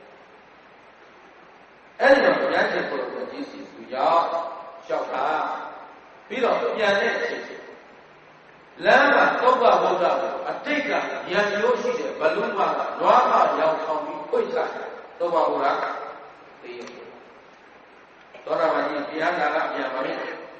Speaker 1: အဲ့ဒီတော့ဘုရားရှင်ကိုယ်တော်ကြီးစီသူရောက်လျှောက်တာပြီးတော့ပြန်တဲ့အချိန်လမ်းမှာသုဘဗုဒ္ဓကိုအတိတ်ကဉာဏ်ရိုးရှိတဲ့ဘလူမကနွားမရောက်ဆောင်ပြီးပြိဿသုဘဗုဒ္ဓသိရသောတာပန်ကြီးတရားနာကပြန်ပါပြီ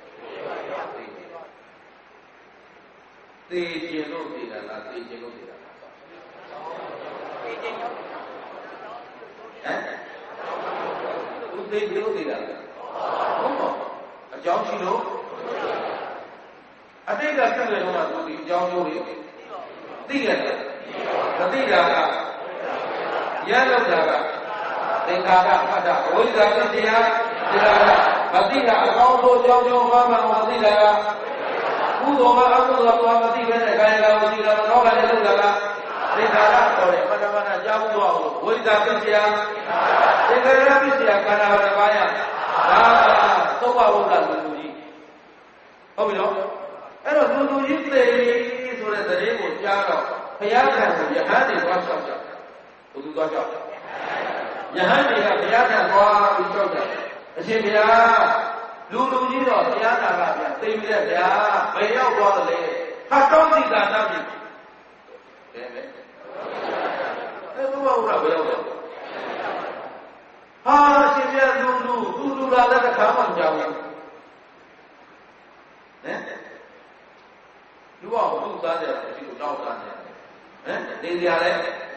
Speaker 1: သိခြင်းလို့သိတာလားသိခြင်းလို့သိတာလားသိခြင်းလို့ဟမ်သူသိခြင်းလို့သိတာလားဟုတ်ပါအကြောင်းရှိလို့အတိတ်ကပြည့်တယ်တော့သူဒီအကြောင်းမျိုးတွေသိရတယ်မသိတာကရလောက်တာကသင်္ခါရအတ္တအဝိဇ္ဇာပစ္စယတရားမသိတာအကောင်းဆုံးကြောင်းကြောင်းမှမသိတာကကုသိုလ်မှအကုသိုလ်မှမသိဘဲနဲ့ကာယကံကိုသိတာတော့ကလည်းလောက်တာကသင်္ခါရတော်တယ်ပထမနာကြားမှုတော့ဝိဇ္ဇာပစ္စယသင်္ခါရပစ္စယခန္ဓာဘာပါရဒါသုဘဝုဒ္ဓလူကြီးဟုတ်ပြီနော်အဲ့တော့လူကြီးသေဆိုတဲ့သတင်းကိုကြားတော့ဘုရားခံကိုယဟန်တွေသွားလျှောက်ကြဘုသူသွားလျှောက်ယဟန်တွေကဘုရားခံသွားပြီးလျှောက်ကြအရှင်ဘုရားလူကြီးတော့ဘုရားနာကပြန်သိပြီတဲ့ဗျာဘယ်ရောက်သွားသလဲဟာတောင်းတိတာတတ်ပြီအဲ့သုဘဝုဒ္ဓဘယ်ရောက်သွားဟာရှင်ပြလူလာတဲ့ခါမှမကြောက်ဘူးစရာလဲ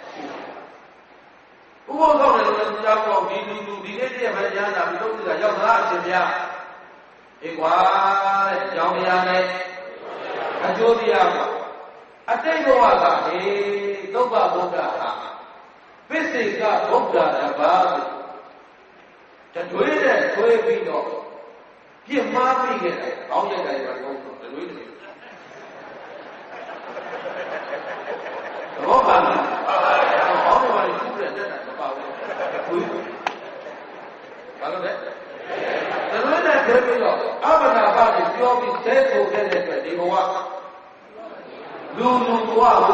Speaker 1: ဥပ္ပောက်တယ်လို့လည်းကြားပေါ့ဒီလူဒီနေ့တည်းပဲကြားတာပြီးတော့ဒီကရောက်သလားအရှင်ဘုရားအေးကွာတဲ့ကြောင်းတရားနဲ့အကျိုးတရားပါအတိတ်ဘဝကသုဘဗုဒ္ဓဟာပစ္စေကဗုဒ္ဓတပါးတတွေးနဲ့ထွေးပြီးတော့ပြစ်မှားပြီးခဲ့တယ်။ကောင်းတဲ့တိုင်းပါဘုရားတတွေးတယ်။ဘောပါလား။ဘောင်းပါလေခုတဲ့တက်တာမပါဘူး။ခွေး။ဘာလို့လဲ။တတွေးနဲ့ထွေးပြီးတော့အမနာပါကိုပြောပြီးဆဲဆိုခဲ့တဲ့အတွက်ဒီဘဝလူဘဝကို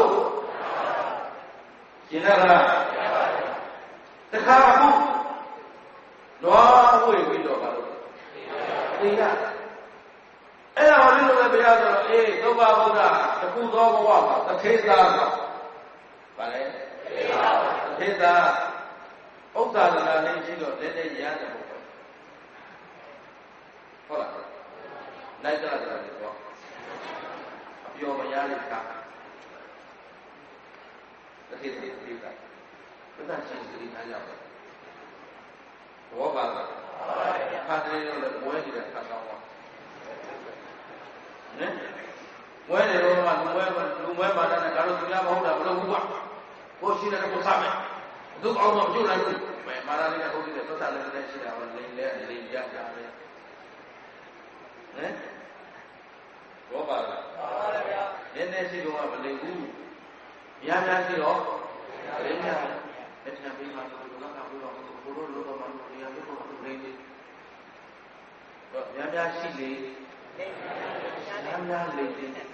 Speaker 1: ရှင်းရလားတခါအခုလွားဝေပြီးတော့ဘာလို့သိရအဲ့ဒါဘာလို့လဲဘုရားဆိုတော့သုဘဗုဒ္ဓတခုသောဘဝမှာသထေသာကဗါလဲသထေသာဥစ္စာဒနာလေးရှိတော့လက်နဲ့ရတယ်ဟုတ်လားလိုက်ကြတယ်တော့အပြောမရတဲ့အခါတတိတိတိကဘုရားရှင်သတိထားရပါဘောပါလားခါတယ်လို့လည်းဝဲနေတဲ့ခါကောင်းပါနော်ဝဲနေတော့ကလူဝဲပါတဲ့ကားလို့သူများမဟုတ်တာဘလို့ဘူးကွာကိုရှိတဲ့ကိုစားမယ်သူအောင်တော့ပြုတ်လိုက်ဘူးမာရာလေးကဟုတ်တယ်သောတာလည်းလည်းရှိတာပဲလိန်လဲလိန်ကြတာပဲနော်ဘောပါလားနည်းနည်းရှိတော့မလိန်ဘူးများများရှိတော့လိန်များလက်ထပ်ပြီးမှဘုရားကဘုရားဘုရားလောကမှာတရားလို့ပြောနေတယ်တော့များများရှိလေများများလေတဲ့သ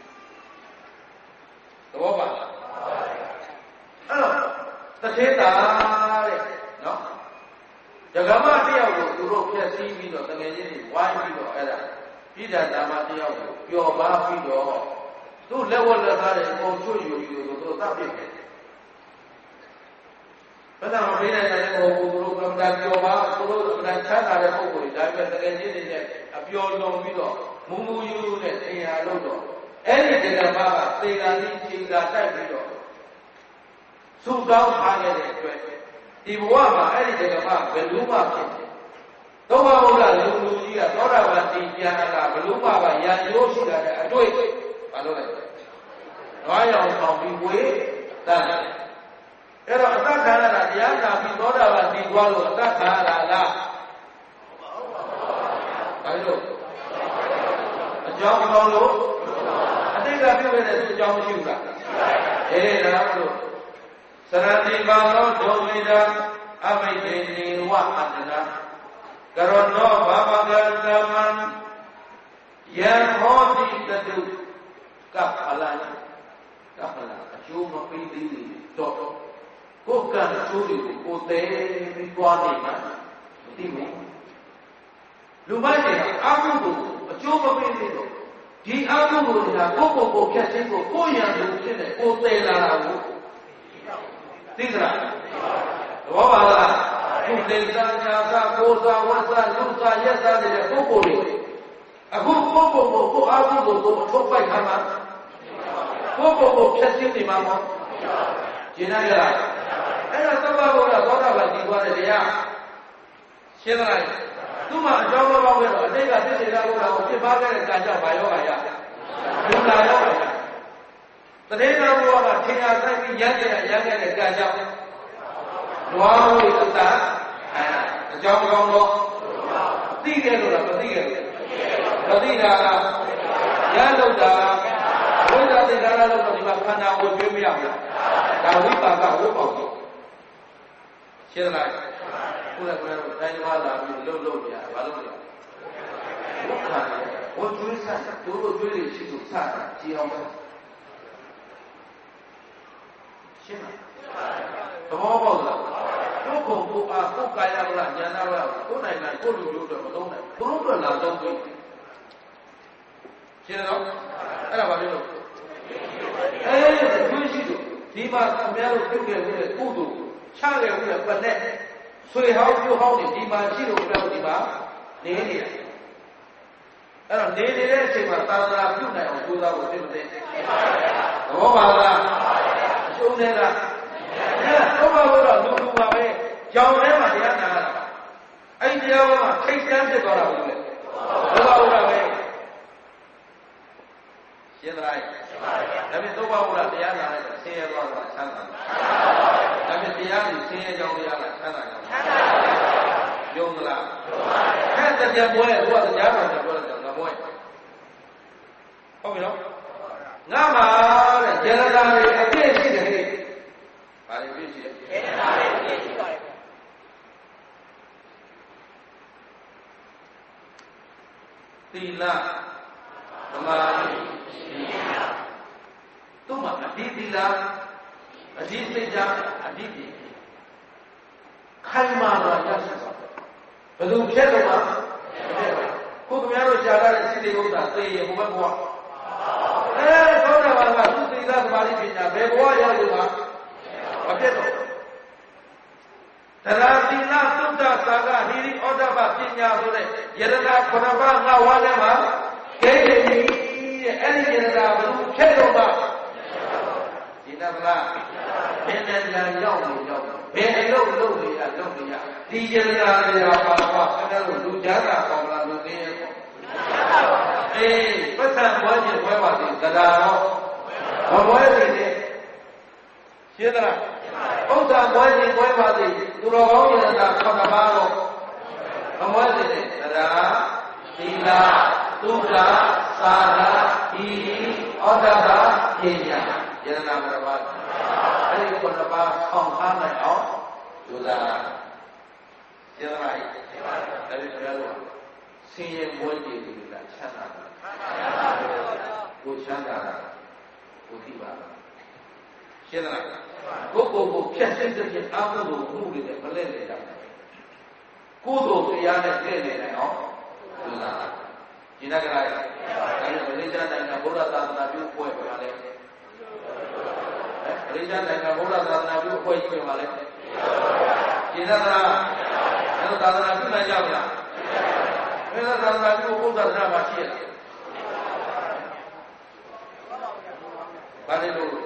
Speaker 1: ဘောပါလားအဲ့တော့တထေတာတဲ့နော်ဒဂမတယောက်ကိုသူတို့ဖျက်ဆီးပြီးတော့တကယ်ချင်းတွေဝိုင်းပြီးတော့အဲ့ဒါပြည်တာဓမ္မတယောက်ကိုပျော်ပါပြီးတော့သူ့လက်ဝက်လက်သားတွေအကုန်ချွတ်ယူပြီးတော့သူတို့တပ်ပြစ်တယ်ဘယ်တော့မှပြနိုင်တယ်ဟိုသူတို့ကမ္ဘာပျော်ပါသူတို့ကချမ်းသာတဲ့ပုဂ္ဂိုလ်တွေဒါပေမဲ့တကယ်ချင်းတွေနဲ့အပျော်လွန်ပြီးတော့မူမူယူယူနဲ့တရားလို့တော့အဲ့ဒီဒဂမကသေတာကြီးချိန်တာတိုက်ပြီးတော့သုတောင်းထားခဲ့တဲ့အတွက်ဒီဘဝမှာအဲ့ဒီဒဂမဘယ်လိုမှဖြစ်တယ်သောဘဗုဒ္ဓလူကြီးကသောတာပန်တည်ပြန်လာဘယ်လိုမှပါရန်ရိုးရှိတာတဲ့အတွေ့ဘာလို့လဲနွားရောင်ဆောင်ပြီးဝေးတတ်တယ်အဲ့တော့အတ္တခံရတာတရားနာပြီးသောတာပန်တည်သွားလို့အတ္တခံရတာလားဘာလို့အကြောင်းကောင်းလို့အတိတ်ကပြုခဲ့တဲ့သူအကြောင်းမရှိဘူးလားအေးဒါလို့စရတိဘာသောဒုဝိဒံအဘိဓိနေဝအတ္တနာကရောနောဘာဝကတမံယံဟောတိတတုကပ္ပလံကပ္ပလံအကျိုးမပေးသေးတော့ကိုယ်ကအကျိုးတွေကိုသေးပြီးသွားနေမှာမသိဘူးလူမိုက်တွေအာဟုကိုအကျိုးမပေးသေးတော့ဒီအာဟုကိုကကိုဖြတ်ခြင်းကိုရံလို့ဖြစ်တဲ့ကိုသေးလာတာကိုသိကြလားဘောပါလားခုတေသာညာသာကိုယ်သာဝတ်သာလူသာရက်သာတဲ့ပုဂ္ဂိုလ်တွေအခုပုဂ္ဂိုလ်ကိုအာဟုကိုအထုတ်ပိုက်ခံမှာပုဂ္ဂိုလ်ကိုဖြတ်ခြင်းနေမှာမဟုတ်ကျင်နိုင်ကြလားအဲ့ဒါသဗ္ဗဗုဒ္ဓသောတာပန်တည်သွားတဲ့တရားရှင်းသလားသူ့မှာအကြောင်းဘောပဲတော့အတိတ်ကသစ္စေကဘုရားကိုပြစ်ပါခဲ့တဲ့ကံကြောင့်ဘာယောဂရလူလာယောဂရတတိယဘုရားကထင်ရဆိုင်ပြီးရမ်းခဲ့တဲ့ကံကြောင့်နွားဝိတ္တအကြောင်းကောင်းတော့သိခဲ့လို့လားမသိခဲ့ဘူးမသိတာကရလို့တာဝိဇ္ဇာသိတာလို့တော့ဒီမှာခန္ဓာကိုကျွေးမရဘူးဒါဝိပါကဝိပေါက်ကြီးရှင်းလားခုနကကတော့တိုင်းသွားလာပြီးလှုပ်ပြဘာလို့လဲဘုရားဝတ်ကျွေးစားတို့ကျွေးရရှိသူစတာကြည်အောင်ပါရှင်းလားသဘောပေါက်လားကိုယ်ကိုယ်အားကိုယ်ကာယဝရဉာဏဝရကိုယ်နိုင်ငံကိုယ်လူမျိုးတော့မသုံးနိုင်ဘုရုတော်လာတော့ပြီရှင်းတော့အဲ့ဒါဘာဖြစ်လို့ကျွေးရှိသူဒီမှာအများတို့ပြုတ်ခဲ့တဲ့ကုသိုလ်ချခဲ့တဲ့ပတ်နဲ့ဆွေဟောင်းပြုတ်ဟောင်းတွေဒီမှာရှိလို့ပြောဒီမှာနေနေတယ်အဲ့တော့နေနေတဲ့အချိန်မှာသာသနာပြုတ်နိုင်အောင်ကြိုးစားဖို့သိမသိသဘောပါလားအရှုံးတွေကတော့ဘာလို့တော့လူပါပဲကြောင်ထဲမှာတရားနာတာအဲ့တရားပေါ်မှာထိတ်တန်းဖြစ်သွားတာဘူးလေတော့ဘာလို့ပဲရှင်းသလားဒါဖြင့်တော့ဘာလို့တရားနာလိုက်ဆင်းရဲသွားတာချမ်းသာဒါဖြင့်တရားကြီးဆင်းရဲကြောင်းတရားလားချမ်းသာကြောင်းယုံသလားအဲ့ဒါတရားပွဲဟိုကတရားတော်ပြောတယ်ငါပွဲဟုတ်ပြီနော်ငါမှာတဲ့ကျေရတာတွေအပြည့်ရှိတယ်ဟဲ့ဘာတွေပြည့်ရှိလဲကျေရတာတွေအပြည့်ရှိပါတယ်သီလသမာဓိတို့မှာအဒီသီလအဒီစိတ်ဓာတ်အဒီပညာခိုင်မာတော့ရရှိပါတယ်ဘယ်သူဖြတ်တော့မှာကိုယ်များတို့ရှားရတဲ့စိတ်တွေဥစ္စာသိရင်ဘုဘဘဝသောတာပန်ကသူသီလသမာဓိပညာဘယ်ဘဝရလို့ပါမဖြစ်တော့တရားသီလသုဒ္ဓသာကဟိရိဩဒ္ဓပပညာဆိုတဲ့ယရဏခုနပါးငါဝါထဲမှာကိလေသာတဲ့အဲ့ဒီယရဏဘယ်လိုဖြစ်တော့ပါဒီတမလားဘယ်နဲ့ညာရောက်နေရောက်ဘယ်အလုပ်လုပ်နေရလုပ်နေရဒီယရဏတွေကပါပါအဲ့ဒါလူချမ်းသာကောင်းလားလူသိရဲ့ပေါ့အေးပတ်စံဘွားချင်းဘွဲပါစေတရားတော့မဘွဲနေတယ်ရှင်းသလားဥစ္စာဘွဲချင်းဘွဲပါစေသူတော်ကောင်းယရဏခုနပါးတော့မဘွဲနေတယ်တရားသီလသုဒ္ဓသာရဟိဩဒ္ဓပပညာယရဏဘုရားအဲ့ဒီခုနပါးဆောင်ထားနိုင်အောင်ကြိုးစားရှင်းသလားအဲ့ဒီပြောလို့ဆင်းရဲမွဲကြည့်လို့လားချမ်းသာတာကိုချမ်းသာတာကိုသိပါလားရှင်းသလားကိုဖြတ်စိတ်တဲ့အာဟုကိုမှုတွေနဲ့မလဲနေတာကိုယ်တို့တရားနဲ့တည့်နေတယ်နော်ကြိုးစားဒီနဂရရဲ့အဲဒီမလေးရှားနိုင်ငံဗုဒ္ဓသာသနာပြုအဖွဲ့ပဲလေမလေးရှားနိုင်ငံဗုဒ္ဓသာသနာပြုအဖွဲ့ကြီးပဲလေရှင်းသလားအဲ့ဒါသာသနာပြုနိုင်ကြဗျာဘယ်သာသနာပြုဘုရားသာသနာမှာရှိရလားဘာလဲလို့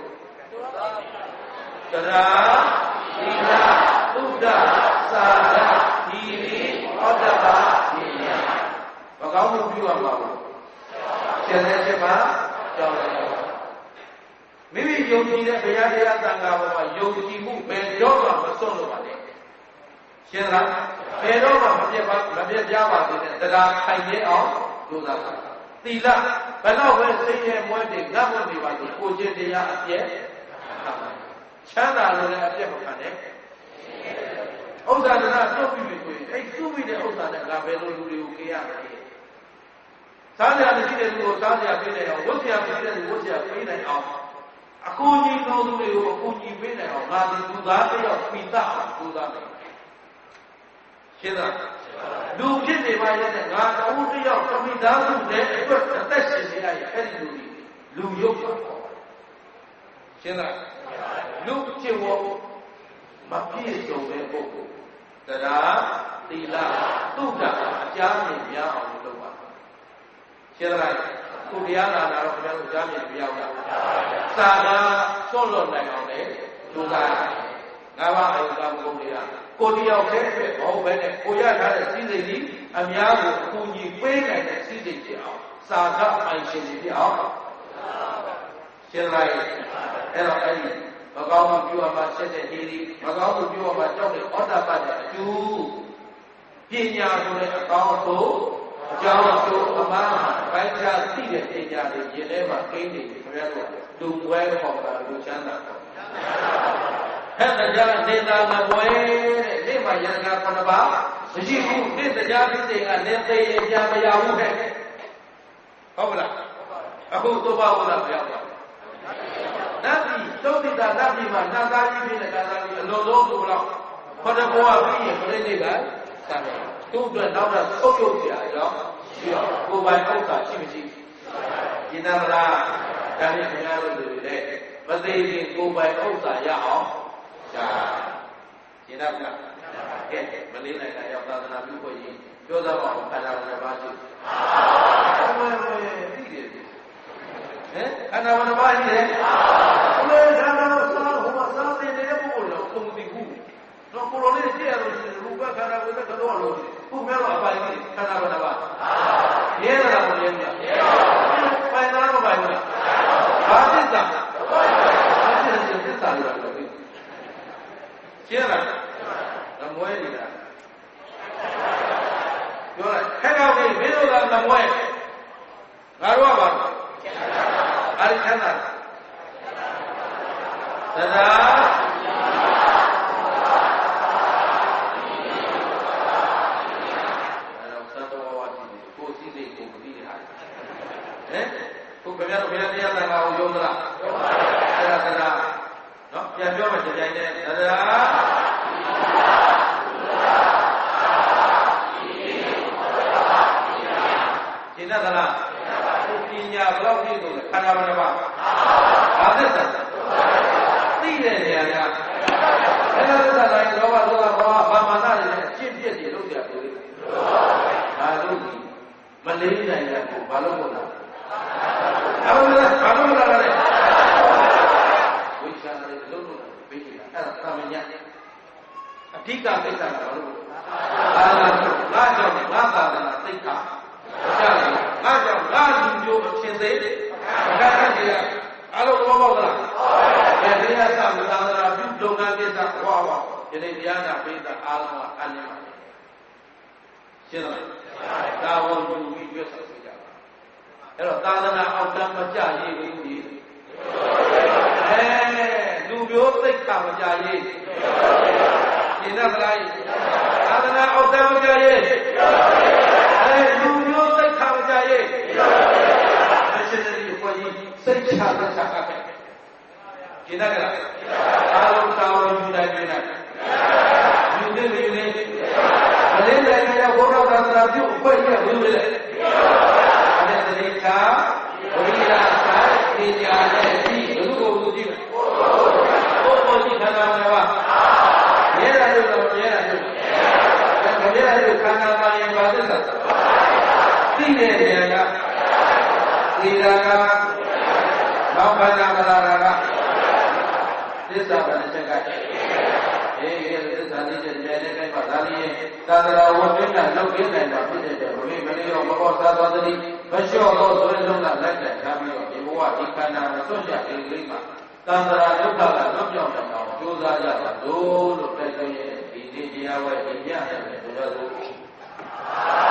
Speaker 1: တရားသီလသုဒ္ဓသာရဟိရိဩဒ္ဓပပညာမကောင်းမှုပြုရမှာဘူးကျန်တဲ့ချက်မှာကြောင်းတယ်မိမိယုံကြည်တဲ့ဘုရားတရားသံဃာပေါ်မှာယုံကြည်မှုဘယ်တော့မှမစွန့်လို့ပါနဲ့ရှင်းလားဘယ်တော့မှမပြတ်ပြားပါသေးတဲ့တရားခိုင်မြဲအောင်ကြိုးစားပါသီလဘယ်တော့ပဲစိတ်ရဲ့မွဲတွေငတ်မွနေပါသေးကိုကျင့်တရားအပြည့်ချမ်းသာလို့လည်းအပြည့်မခံနဲ့ဥစ္စာဒနာပြုတ်ပြီးဆိုရင်အဲ့ပြုတ်ပြီးတဲ့ဥစ္စာနဲ့ငါဘယ်လိုလူတွေကိုကြည့်ရမလဲစားကြမရှိတဲ့လူကိုစားကြပေးနိုင်အောင်ဝတ်ကြမရှိတဲ့လူဝတ်ကြပေးနိုင်အောင်အကူကြီးတော်သူတွေကိုအကူကြီးပေးနိုင်အောင်ငါဒီလူသားတယောက်ပိသအောင်ကြိုးစားတယ်ရှင်းလားလူဖြစ်နေပါရဲ့ငါတော်တယောက်ပိသမှုနဲ့အတွက်အသက်ရှင်နေရရဲ့အဲ့ဒီလူရုပ်ပါရှင်းလားလူကျင့်ဝတ်မပြည့်စုံတဲ့ပုဂ္ဂိုလ်တရားသီလသုဒ္ဓအကြမ်းမြင်များအောင်လုပ်ပါရှင်းလားကိုတရားနာတော့ဘုရားတို့ကြားမြင်ပြောင်းတာသာသာစွန့်လွတ်နိုင်အောင်လေကြိုးစားငါးပါးအယုံကဘုံတွေကကိုတယောက်တည်းအတွက်မဟုတ်ဘဲနဲ့ကိုရထားတဲ့စိစိတ်ကြီးအများကိုအကူအညီပေးနိုင်တဲ့စိစိတ်ဖြစ်အောင်သာသာပိုင်ရှင်ဖြစ်အောင်ရှင်းလားအဲ့တော့အဲ့ဒီမကောင်းမှုပြုအပ်မှဆက်တဲ့ဒီမကောင်းမှုပြုအပ်မှကြောက်တဲ့ဩတ္တပတ္တအကျိုးပညာဆိုတဲ့အကောင်းသို့အကြောင်းအကျိုးအမှန်ပိုင်းခြားသိတဲ့ပညာတွေရင်ထဲမှာကိန်းနေတယ်ခင်ဗျားတို့လူဝဲခေါ်တာလူချမ်းသာပေါ့အဲ့ဒါကြောင့်နေတာမဝဲတဲ့နေ့မှာယန္တာခုနှစ်ပါးမရှိဘူးနေ့တရားသိတဲ့ကနေသိရင်ပြန်မရဘူးတဲ့ဟုတ်လားအခုသုဘဝလာပြောက်ပါနတ်ပြည်သုတိတာနတ်ပြည်မှာနတ်သားကြီးဖြစ်တဲ့နတ်သားကြီးအလုံးစုံဆိုတော့ခေါ်တဲ့ဘဝပြီးရင်ပြိဋိနိဗ္ဗာန်စတယ်သူ့အတွက်နောက်တော့ဆုတ်ယုတ်ကြရအောင်ပြီးတော့ကိုယ်ပိုင်ဥစ္စာရှိမရှိကျင်နာမလားဒါနဲ့ခင်ဗျားတို့တွေလည်းမသေးရင်ကိုယ်ပိုင်ဥစ္စာရအောင်ဒါကျင်နာမလားကဲမလေးနိုင်တာရောက်သာသနာပြုဖို့ရင်ပြောသားပါအောင်ခန္ဓာနဲ့ပါရှိဘယ်လိုလဲသိတယ်ခန္ဓာဘာရှိတယ်ဘယ်ခန္ဓာကိုစားဟိုမှာစားတဲ့ပုဂ္ဂိုလ်ခန္ဓာကိုယ်ကတော့လို့ခုမဲတော့အပိုင်ကြီးခန္ဓာဘယ်နှပါရဲတာမရဲဘူးပိုင်တာမပိုင်ဘူးဘာသစ္စာဘာသစ္စာလို့ပြောပြီးရှင်းလားငမွဲနေတာပြောလိုက်ခက်တော့ပြီမင်းတို့ကငမွဲငါတို့ကပါအဲ့ဒီခန္ဓာသဒ္ဒါခုခင်ဗျားတို့ဘယ်တရားတန်ခါကိုယုံသလားယုံပါဘူးအဲ့ဒါတရားနော်ပြန်ပြောမှကြိုင်တဲ့တရားရှင်းတတ်သလားပညာဘယ်လောက်ပြည့်စုံလဲခန္ဓာဘယ်နှပါဘာသစ္စာသိတဲ့နေရာကအဲ့ဒါသစ္စာတိုင်းလောဘဒေါသမောဟဘာမာနတွေနဲ့အကျင့်ပြည့်တွေလုပ်ကြတယ်ဒါလို့မလေးနိုင်ရဘူးဘာလို့မို့လားဘာလို့လာလဲဝိချာလည်းလုံးလုံးပြေးနေတာအဲ့ဒါသမညာအဓိကကိစ္စကဘာလို့ငါကြောင့်ငါသာသနာသိက္ခာကြားတယ်ငါကြောင့်ငါလူမျိုးအချင်းသေးဒါကတည်းကအားလုံးဘောပေါက်လားဟုတ်တယ်တရားစမသာသနာပြုလုပ်ငန်းကိစ္စဟောပါဒီနေ့တရားနာပိဋကအားလုံးကအနည်းပါရှင်းလားဒါဝန်ယူပြီးရွတ်ဆက်ကြပါအဲ့တော့သာသနာအောက်တန်းမကြရေးဘူးဒီလူမျိုးသိက္ခာမကြရေးရှင်းတတ်လားသာသနာအောက်တန်းမကြရေးလူမျိုးသိက္ခာမကြရေးမရှိတဲ့ဒီကိုကြီးစိတ်ချလက်ချအပ်တယ်ရှင်းတတ်လားအားလုံးတာဝန်ယူနိုင်ပြီလားယူနေပြီလေမလေးတိုင်းကဘုရားသာသနာပြုအဖွဲ့ရဲ့ဝင်လေအဲ့ဒါတိသာဝိရာသာပညာနဲ့ဒီဘုသူ့ကိုကြည့်မယ်ဘုရားကြည့်ခန္ဓာမှာပါရဲရတယ်လို့ရဲရတယ်ဒါကြရဲရတယ်ခန္ဓာမှာရင်ပါသစ္စာသိတဲ့နေရာကဒီရာကမောခန္ဓာမလာရာကသစ္စာပဲချက်ကအေးသစ္စာလေးချက်ကျဲတဲ့တိုင်းမှာဒါလေးသာသနာဝတ်ပြတာလုပ်ပြနိုင်တာဖြစ်တဲ့ဘုရားမင်းရောမပေါ်သာသောတည်းမလျှော့တော့ဆိုရင်လုံးကလက်တက်ထားပြီးတော့ဒီဘဝဒီခန္ဓာကိုစွန့်ကြအိမ်လေးမှာသံဃာဒုက္ခကလွတ်ပြောင်းအောင်ကြိုးစားကြပါလို့တိုက်တွန်းရဲ့ဒီတရားဝဲဒီညရဲ့ဘုရားသူ